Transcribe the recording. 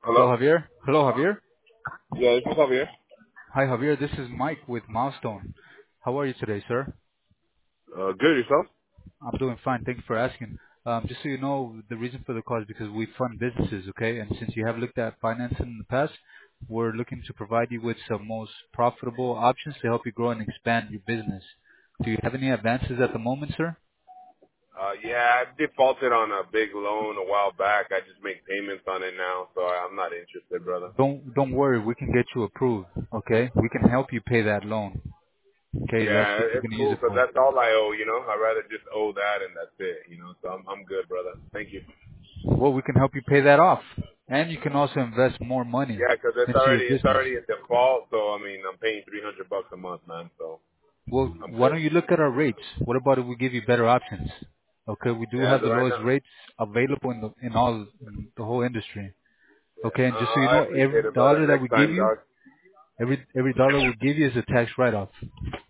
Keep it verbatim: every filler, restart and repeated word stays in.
Hello, Hello? Javier. Hello, Javier. Yeah, this is Javier. Hi, Javier. This is Mike with Milestone. How are you today, sir? Uh, good, yourself? I'm doing fine. Thank you for asking. Um, just so you know, the reason for the call is because we fund businesses, okay? And since you have looked at financing in the past, we're looking to provide you with some most profitable options to help you grow and expand your business. Do you have any advances at the moment, sir? Uh, yeah, I defaulted on a big loan a while back. I just make payments on it now, so I'm not interested, brother. Don't don't worry. We can get you approved, okay? We can help you pay that loan, okay? That's Yeah, what you're it's gonna use cool it 'cause for. that's all I owe, you know? I'd rather just owe that and that's it, you know? So I'm, I'm good, brother. Thank you. Well, we can help you pay that off, and you can also invest more money Yeah, 'cause it's into your already, it's business. already a default, so I mean, I'm paying three hundred bucks a month, man, so Well, I'm why good. don't you look at our rates? What about if we give you better options? Okay, we do Yeah, have so the right lowest now, rates available in the in all in the whole industry. yeah, Okay, and just so you uh, I know, appreciate every it, brother. dollar that Next we give time, you, dog. every every dollar we give you is a tax write-off.